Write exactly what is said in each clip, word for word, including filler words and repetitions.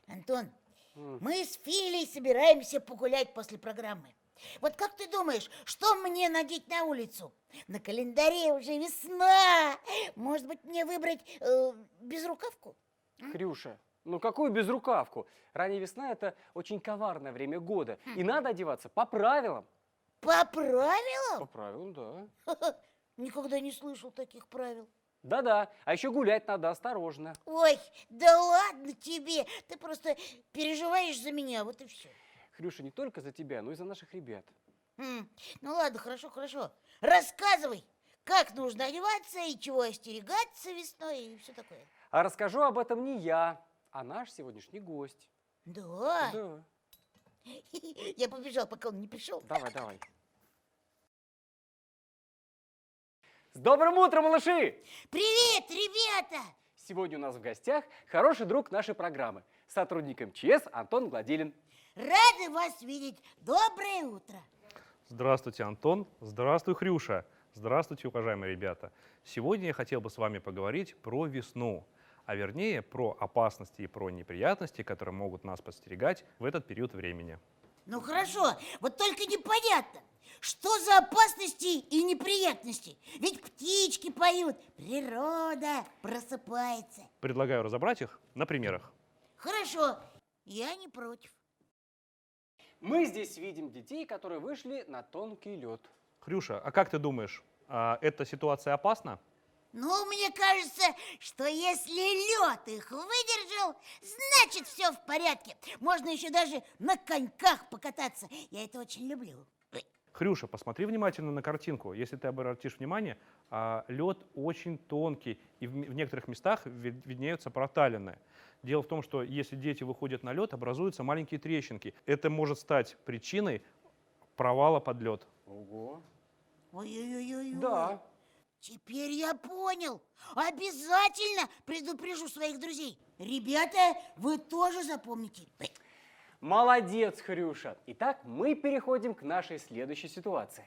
Антон, М. мы с Филей собираемся погулять после программы. Вот как ты думаешь, что мне надеть на улицу? На календаре уже весна. Может быть, мне выбрать э, безрукавку? Хрюша, ну какую безрукавку? Ранняя весна – это очень коварное время года. И надо одеваться по правилам. По По правилам? правилам, да. Никогда не слышал таких правил. Да-да, а еще гулять надо осторожно. Ой, да ладно тебе. Ты просто переживаешь за меня, вот и все. Хрюша, не только за тебя, но и за наших ребят. М, Ну ладно, хорошо, хорошо. Рассказывай, как нужно одеваться и чего остерегаться весной и все такое. А расскажу об этом не я, а наш сегодняшний гость. Да. Да. Я побежал, пока он не пришел. Давай, давай. С добрым утром, малыши! Привет, ребята! Сегодня у нас в гостях хороший друг нашей программы, сотрудник эм че эс Антон Гладилин. Рады вас видеть. Доброе утро. Здравствуйте, Антон. Здравствуй, Хрюша. Здравствуйте, уважаемые ребята. Сегодня я хотел бы с вами поговорить про весну, а вернее про опасности и про неприятности, которые могут нас подстерегать в этот период времени. Ну хорошо, вот только непонятно, что за опасности и неприятности? Ведь птички поют, природа просыпается. Предлагаю разобрать их на примерах. Хорошо, я не против. Мы здесь видим детей, которые вышли на тонкий лед. Хрюша, а как ты думаешь, а, эта ситуация опасна? Ну, мне кажется, что если лед их выдержал, значит все в порядке. Можно еще даже на коньках покататься. Я это очень люблю. Хрюша, посмотри внимательно на картинку. Если ты обратишь внимание, а, лед очень тонкий, и в м- в некоторых местах ви- виднеются проталины. Дело в том, что если дети выходят на лед, образуются маленькие трещинки. Это может стать причиной провала под лед. Ого. Ой-ой-ой-ой. Да. Теперь я понял. Обязательно предупрежу своих друзей. Ребята, вы тоже запомните. Молодец, Хрюша. Итак, мы переходим к нашей следующей ситуации.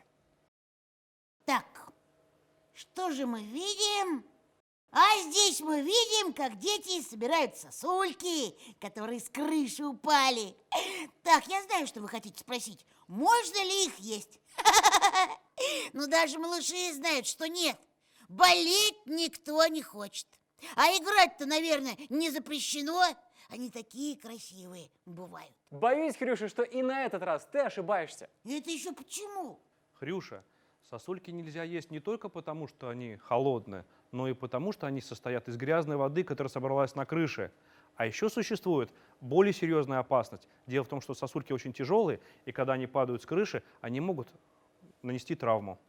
Так, что же мы видим? А здесь мы видим, как дети собирают сосульки, которые с крыши упали. Так, я знаю, что вы хотите спросить. Можно ли их есть? Ну, даже малыши знают, что нет. Болеть никто не хочет. А играть-то, наверное, не запрещено. Они такие красивые бывают. Боюсь, Хрюша, что и на этот раз ты ошибаешься. Это еще почему? Хрюша, сосульки нельзя есть не только потому, что они холодные, но и потому, что они состоят из грязной воды, которая собралась на крыше. А еще существует более серьезная опасность. Дело в том, что сосульки очень тяжелые, и когда они падают с крыши, они могут нанести травму.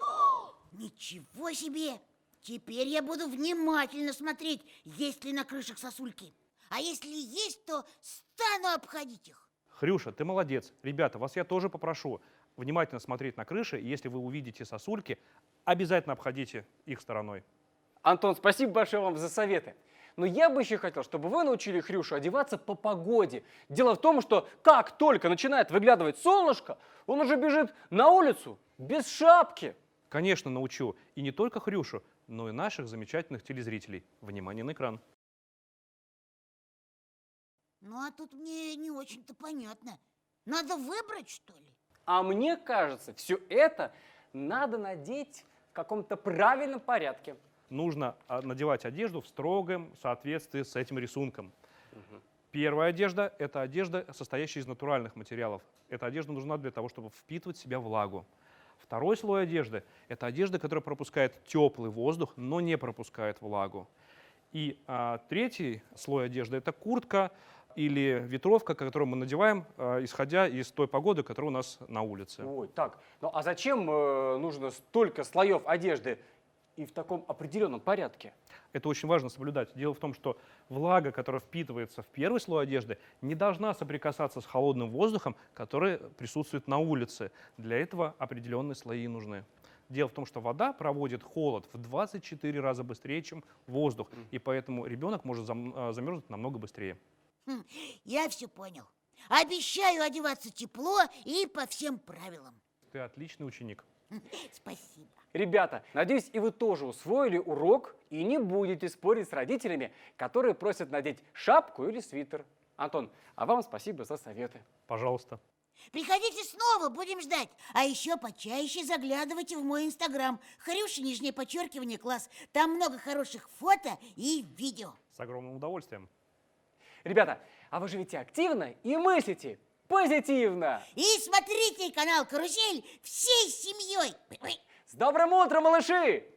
Ничего себе! Теперь я буду внимательно смотреть, есть ли на крышах сосульки. А если есть, то стану обходить их. Хрюша, ты молодец. Ребята, вас я тоже попрошу внимательно смотреть на крыши, и если вы увидите сосульки, обязательно обходите их стороной. Антон, спасибо большое вам за советы. Но я бы еще хотел, чтобы вы научили Хрюшу одеваться по погоде. Дело в том, что как только начинает выглядывать солнышко, он уже бежит на улицу без шапки. Конечно, научу. И не только Хрюшу, но и наших замечательных телезрителей. Внимание на экран. Ну, а тут мне не очень-то понятно. Надо выбрать, что ли? А мне кажется, все это надо надеть в каком-то правильном порядке. Нужно а, надевать одежду в строгом соответствии с этим рисунком. Первая одежда – это одежда, состоящая из натуральных материалов. Эта одежда нужна для того, чтобы впитывать в себя влагу. Второй слой одежды – это одежда, которая пропускает теплый воздух, но не пропускает влагу. И а, третий слой одежды – это куртка или ветровка, которую мы надеваем, а, исходя из той погоды, которая у нас на улице. Ой, так, ну а зачем э, нужно столько слоев одежды и в таком определенном порядке? Это очень важно соблюдать. Дело в том, что влага, которая впитывается в первый слой одежды, не должна соприкасаться с холодным воздухом, который присутствует на улице. Для этого определенные слои нужны. Дело в том, что вода проводит холод в двадцать четыре раза быстрее, чем воздух, и поэтому ребенок может зам- замерзнуть намного быстрее. Хм, я все понял. Обещаю одеваться тепло и по всем правилам. Ты отличный ученик. Спасибо. Ребята, надеюсь, и вы тоже усвоили урок и не будете спорить с родителями, которые просят надеть шапку или свитер. Антон, а вам спасибо за советы. Пожалуйста. Приходите снова, будем ждать. А еще почаще заглядывайте в мой инстаграм. Хрюша, нижнее подчеркивание, класс. Там много хороших фото и видео. С огромным удовольствием. Ребята, а вы живете активно и мыслите позитивно. И смотрите канал «Карусель» всей семьей. С добрым утром, малыши!